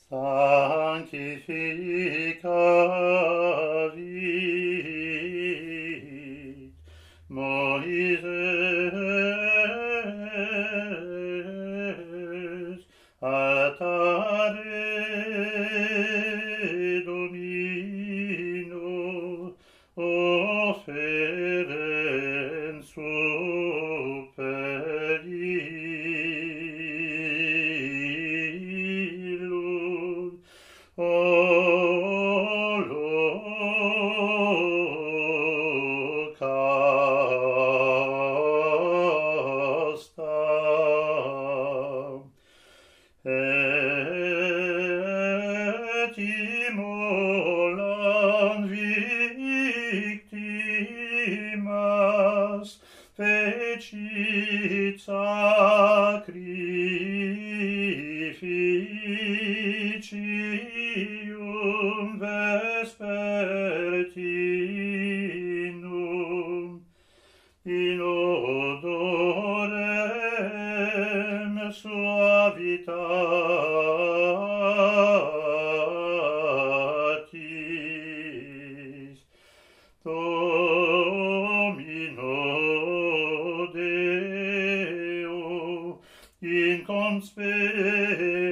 Sanctificavit Moises altare Domino offerent super illum holocausta et immolant victimas fecit sacrificium vespertinum in odorem suavitatis Domino Deo in conspectu